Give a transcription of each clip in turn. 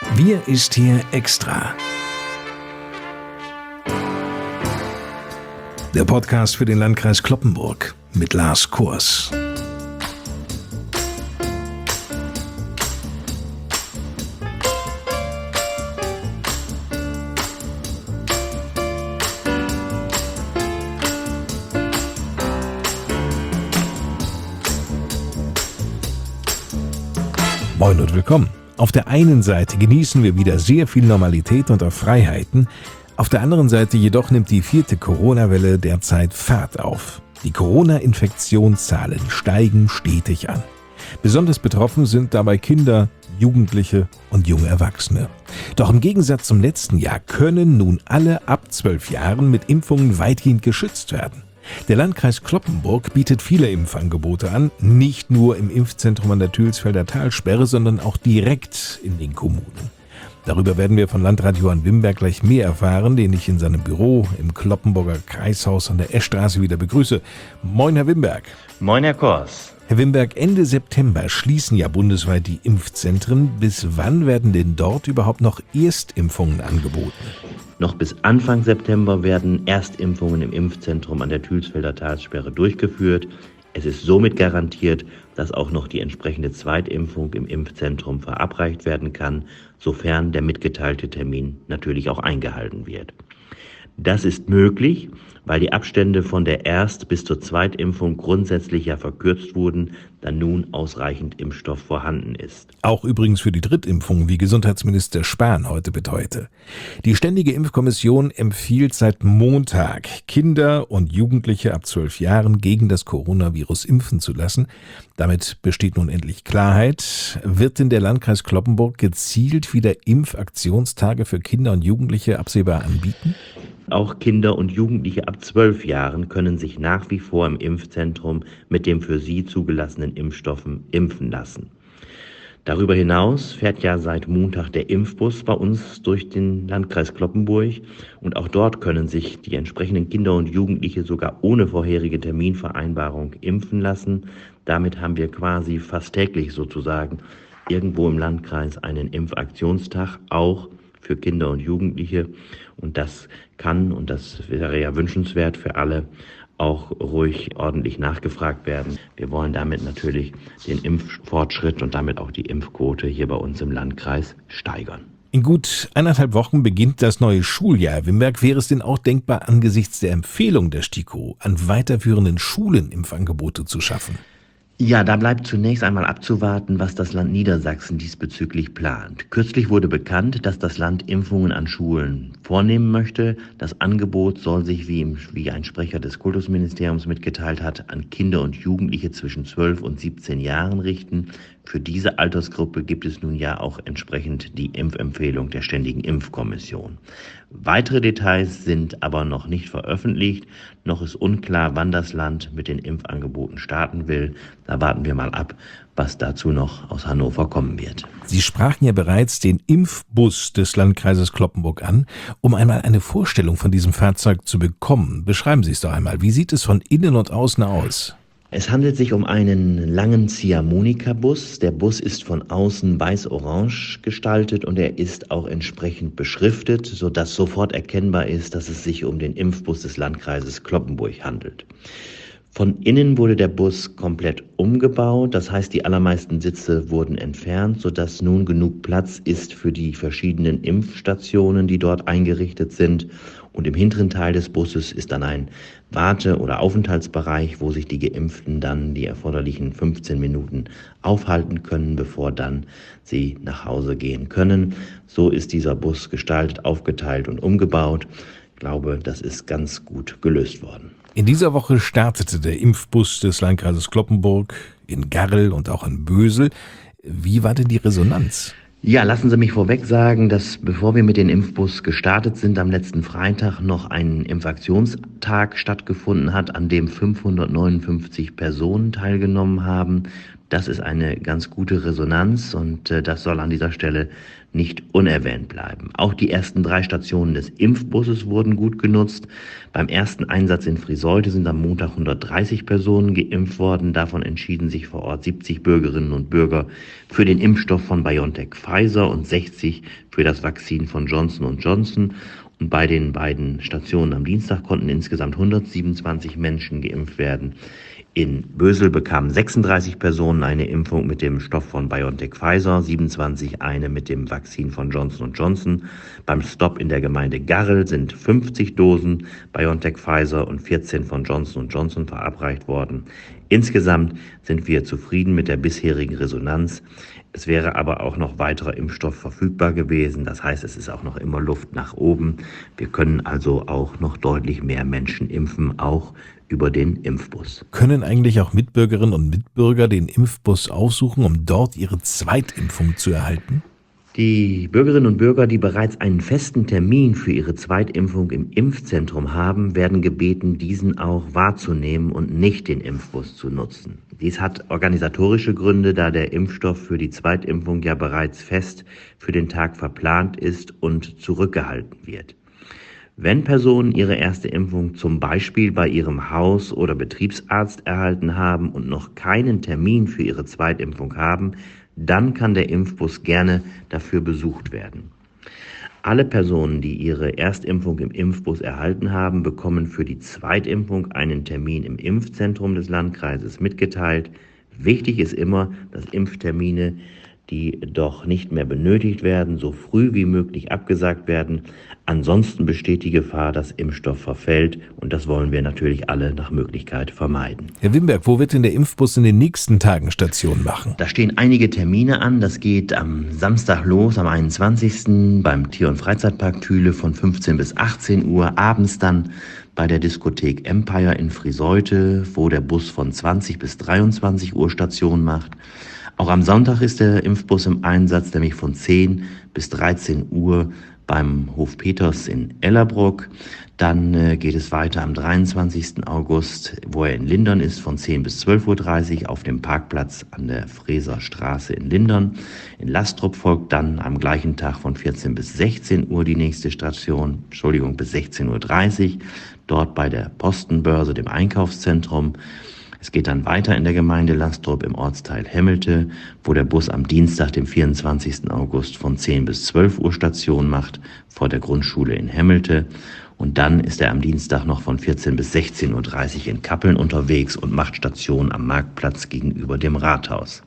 Wir ist hier extra. Der Podcast für den Landkreis Cloppenburg mit Lars Kurs. Moin und willkommen. Auf der einen Seite genießen wir wieder sehr viel Normalität und auch Freiheiten. Auf der anderen Seite jedoch nimmt die 4. Corona-Welle derzeit Fahrt auf. Die Corona-Infektionszahlen steigen stetig an. Besonders betroffen sind dabei Kinder, Jugendliche und junge Erwachsene. Doch im Gegensatz zum letzten Jahr können nun alle ab 12 Jahren mit Impfungen weitgehend geschützt werden. Der Landkreis Cloppenburg bietet viele Impfangebote an, nicht nur im Impfzentrum an der Thülsfelder Talsperre, sondern auch direkt in den Kommunen. Darüber werden wir von Landrat Johann Wimberg gleich mehr erfahren, den ich in seinem Büro im Cloppenburger Kreishaus an der Eschstraße wieder begrüße. Moin, Herr Wimberg. Moin, Herr Kors. Herr Wimberg, Ende September schließen ja bundesweit die Impfzentren. Bis wann werden denn dort überhaupt noch Erstimpfungen angeboten? Noch bis Anfang September werden Erstimpfungen im Impfzentrum an der Thülsfelder Talsperre durchgeführt. Es ist somit garantiert, dass auch noch die entsprechende Zweitimpfung im Impfzentrum verabreicht werden kann, sofern der mitgeteilte Termin natürlich auch eingehalten wird. Das ist möglich, weil die Abstände von der Erst- bis zur Zweitimpfung grundsätzlich ja verkürzt wurden, da nun ausreichend Impfstoff vorhanden ist. Auch übrigens für die Drittimpfung, wie Gesundheitsminister Spahn heute beteuerte. Die Ständige Impfkommission empfiehlt seit Montag, Kinder und Jugendliche ab 12 Jahren gegen das Coronavirus impfen zu lassen. Damit besteht nun endlich Klarheit. Wird denn der Landkreis Cloppenburg gezielt wieder Impfaktionstage für Kinder und Jugendliche absehbar anbieten? Auch Kinder und Jugendliche ab 12 Jahren können sich nach wie vor im Impfzentrum mit dem für sie zugelassenen Impfstoffen impfen lassen. Darüber hinaus fährt ja seit Montag der Impfbus bei uns durch den Landkreis Cloppenburg und auch dort können sich die entsprechenden Kinder und Jugendliche sogar ohne vorherige Terminvereinbarung impfen lassen. Damit haben wir quasi fast täglich sozusagen irgendwo im Landkreis einen Impfaktionstag, auch für Kinder und Jugendliche. Und das kann, und das wäre ja wünschenswert für alle, auch ruhig ordentlich nachgefragt werden. Wir wollen damit natürlich den Impffortschritt und damit auch die Impfquote hier bei uns im Landkreis steigern. In gut 1,5 Wochen beginnt das neue Schuljahr. Herr Wimberg, wäre es denn auch denkbar, angesichts der Empfehlung der STIKO an weiterführenden Schulen Impfangebote zu schaffen? Ja, da bleibt zunächst einmal abzuwarten, was das Land Niedersachsen diesbezüglich plant. Kürzlich wurde bekannt, dass das Land Impfungen an Schulen vornehmen möchte. Das Angebot soll sich, wie ein Sprecher des Kultusministeriums mitgeteilt hat, an Kinder und Jugendliche zwischen 12 und 17 Jahren richten. Für diese Altersgruppe gibt es nun ja auch entsprechend die Impfempfehlung der Ständigen Impfkommission. Weitere Details sind aber noch nicht veröffentlicht. Noch ist unklar, wann das Land mit den Impfangeboten starten will. Da warten wir mal ab, was dazu noch aus Hannover kommen wird. Sie sprachen ja bereits den Impfbus des Landkreises Cloppenburg an. Um einmal eine Vorstellung von diesem Fahrzeug zu bekommen, beschreiben Sie es doch einmal. Wie sieht es von innen und außen aus? Es handelt sich um einen langen Ziehharmonika-Bus. Der Bus ist von außen weiß-orange gestaltet und er ist auch entsprechend beschriftet, sodass sofort erkennbar ist, dass es sich um den Impfbus des Landkreises Cloppenburg handelt. Von innen wurde der Bus komplett umgebaut, das heißt, die allermeisten Sitze wurden entfernt, sodass nun genug Platz ist für die verschiedenen Impfstationen, die dort eingerichtet sind. Und im hinteren Teil des Busses ist dann ein Warte- oder Aufenthaltsbereich, wo sich die Geimpften dann die erforderlichen 15 Minuten aufhalten können, bevor dann sie nach Hause gehen können. So ist dieser Bus gestaltet, aufgeteilt und umgebaut. Ich glaube, das ist ganz gut gelöst worden. In dieser Woche startete der Impfbus des Landkreises Cloppenburg in Garrel und auch in Bösel. Wie war denn die Resonanz? Ja, lassen Sie mich vorweg sagen, dass bevor wir mit dem Impfbus gestartet sind, am letzten Freitag noch ein Impfaktionstag stattgefunden hat, an dem 559 Personen teilgenommen haben. Das ist eine ganz gute Resonanz und das soll an dieser Stelle nicht unerwähnt bleiben. Auch die ersten 3 Stationen des Impfbusses wurden gut genutzt. Beim ersten Einsatz in Friseute sind am Montag 130 Personen geimpft worden. Davon entschieden sich vor Ort 70 Bürgerinnen und Bürger für den Impfstoff von BioNTech Pfizer und 60 für das Vakzin von Johnson & Johnson. Und bei den beiden Stationen am Dienstag konnten insgesamt 127 Menschen geimpft werden. In Bösel bekamen 36 Personen eine Impfung mit dem Stoff von BioNTech Pfizer, 27 eine mit dem Vakzin von Johnson & Johnson. Beim Stop in der Gemeinde Garrel sind 50 Dosen BioNTech Pfizer und 14 von Johnson & Johnson verabreicht worden. Insgesamt sind wir zufrieden mit der bisherigen Resonanz. Es wäre aber auch noch weiterer Impfstoff verfügbar gewesen. Das heißt, es ist auch noch immer Luft nach oben. Wir können also auch noch deutlich mehr Menschen impfen, auch über den Impfbus. Können eigentlich auch Mitbürgerinnen und Mitbürger den Impfbus aufsuchen, um dort ihre Zweitimpfung zu erhalten? Die Bürgerinnen und Bürger, die bereits einen festen Termin für ihre Zweitimpfung im Impfzentrum haben, werden gebeten, diesen auch wahrzunehmen und nicht den Impfbus zu nutzen. Dies hat organisatorische Gründe, da der Impfstoff für die Zweitimpfung ja bereits fest für den Tag verplant ist und zurückgehalten wird. Wenn Personen ihre erste Impfung zum Beispiel bei ihrem Haus- oder Betriebsarzt erhalten haben und noch keinen Termin für ihre Zweitimpfung haben, dann kann der Impfbus gerne dafür besucht werden. Alle Personen, die ihre Erstimpfung im Impfbus erhalten haben, bekommen für die Zweitimpfung einen Termin im Impfzentrum des Landkreises mitgeteilt. Wichtig ist immer, dass Impftermine, die doch nicht mehr benötigt werden, so früh wie möglich abgesagt werden. Ansonsten besteht die Gefahr, dass Impfstoff verfällt und das wollen wir natürlich alle nach Möglichkeit vermeiden. Herr Wimberg, wo wird denn der Impfbus in den nächsten Tagen Station machen? Da stehen einige Termine an. Das geht am Samstag los, am 21. beim Tier- und Freizeitpark Thüle von 15 bis 18 Uhr. Abends dann bei der Diskothek Empire in Friseute, wo der Bus von 20 bis 23 Uhr Station macht. Auch am Sonntag ist der Impfbus im Einsatz, nämlich von 10 bis 13 Uhr beim Hof Peters in Ellerbruck. Dann geht es weiter am 23. August, wo er in Lindern ist, von 10 bis 12.30 Uhr auf dem Parkplatz an der Freser Straße in Lindern. In Lastrup folgt dann am gleichen Tag von 14 bis 16 Uhr die nächste Station, bis 16.30 Uhr, dort bei der Postenbörse, dem Einkaufszentrum. Es geht dann weiter in der Gemeinde Lastrup im Ortsteil Hemmelte, wo der Bus am Dienstag, dem 24. August von 10 bis 12 Uhr Station macht, vor der Grundschule in Hemmelte. Und dann ist er am Dienstag noch von 14 bis 16.30 Uhr in Kappeln unterwegs und macht Station am Marktplatz gegenüber dem Rathaus.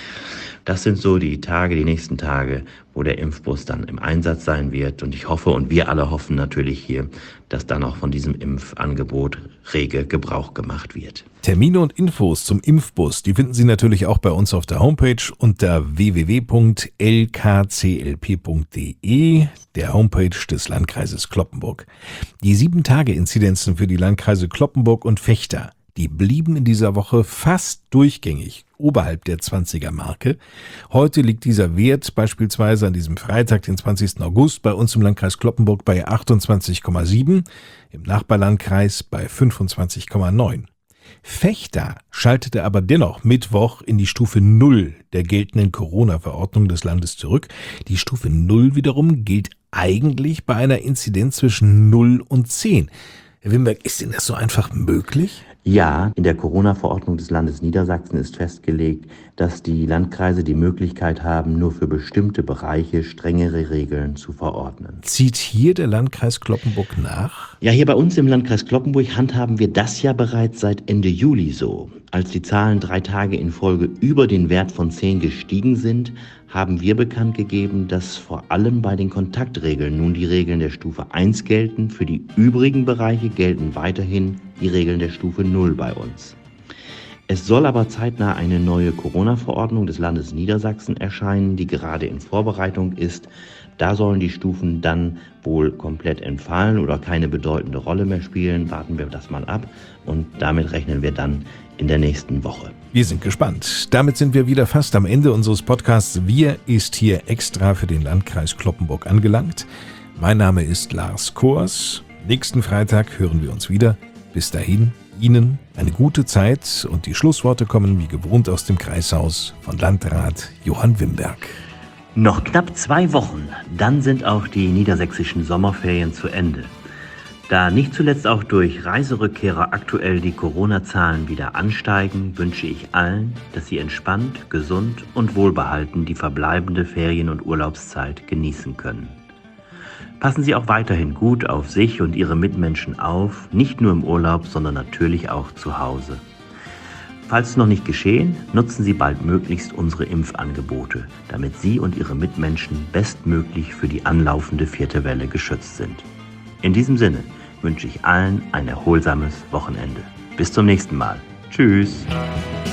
Das sind so die nächsten Tage, wo der Impfbus dann im Einsatz sein wird. Und ich hoffe und wir alle hoffen natürlich hier, dass dann auch von diesem Impfangebot rege Gebrauch gemacht wird. Termine und Infos zum Impfbus, die finden Sie natürlich auch bei uns auf der Homepage unter www.lkclp.de, der Homepage des Landkreises Cloppenburg. Die 7-Tage-Inzidenzen für die Landkreise Cloppenburg und Vechta, die blieben in dieser Woche fast durchgängig oberhalb der 20er-Marke. Heute liegt dieser Wert beispielsweise an diesem Freitag, den 20. August, bei uns im Landkreis Cloppenburg bei 28,7, im Nachbarlandkreis bei 25,9. Vechta schaltete aber dennoch Mittwoch in die Stufe 0 der geltenden Corona-Verordnung des Landes zurück. Die Stufe 0 wiederum gilt eigentlich bei einer Inzidenz zwischen 0 und 10. Herr Wimberg, ist denn das so einfach möglich? Ja, in der Corona-Verordnung des Landes Niedersachsen ist festgelegt, dass die Landkreise die Möglichkeit haben, nur für bestimmte Bereiche strengere Regeln zu verordnen. Zieht hier der Landkreis Cloppenburg nach? Ja, hier bei uns im Landkreis Cloppenburg handhaben wir das ja bereits seit Ende Juli so. Als die Zahlen 3 Tage in Folge über den Wert von 10 gestiegen sind, haben wir bekannt gegeben, dass vor allem bei den Kontaktregeln nun die Regeln der Stufe 1 gelten. Für die übrigen Bereiche gelten weiterhin die Regeln der Stufe 0 bei uns. Es soll aber zeitnah eine neue Corona-Verordnung des Landes Niedersachsen erscheinen, die gerade in Vorbereitung ist. Da sollen die Stufen dann wohl komplett entfallen oder keine bedeutende Rolle mehr spielen. Warten wir das mal ab und damit rechnen wir dann in der nächsten Woche. Wir sind gespannt. Damit sind wir wieder fast am Ende unseres Podcasts. Wir ist hier extra für den Landkreis Cloppenburg angelangt. Mein Name ist Lars Kors. Nächsten Freitag hören wir uns wieder. Bis dahin, Ihnen eine gute Zeit und die Schlussworte kommen wie gewohnt aus dem Kreishaus von Landrat Johann Wimberg. Noch knapp 2 Wochen, dann sind auch die niedersächsischen Sommerferien zu Ende. Da nicht zuletzt auch durch Reiserückkehrer aktuell die Corona-Zahlen wieder ansteigen, wünsche ich allen, dass Sie entspannt, gesund und wohlbehalten die verbleibende Ferien- und Urlaubszeit genießen können. Passen Sie auch weiterhin gut auf sich und Ihre Mitmenschen auf, nicht nur im Urlaub, sondern natürlich auch zu Hause. Falls noch nicht geschehen, nutzen Sie baldmöglichst unsere Impfangebote, damit Sie und Ihre Mitmenschen bestmöglich für die anlaufende 4. Welle geschützt sind. In diesem Sinne wünsche ich allen ein erholsames Wochenende. Bis zum nächsten Mal. Tschüss.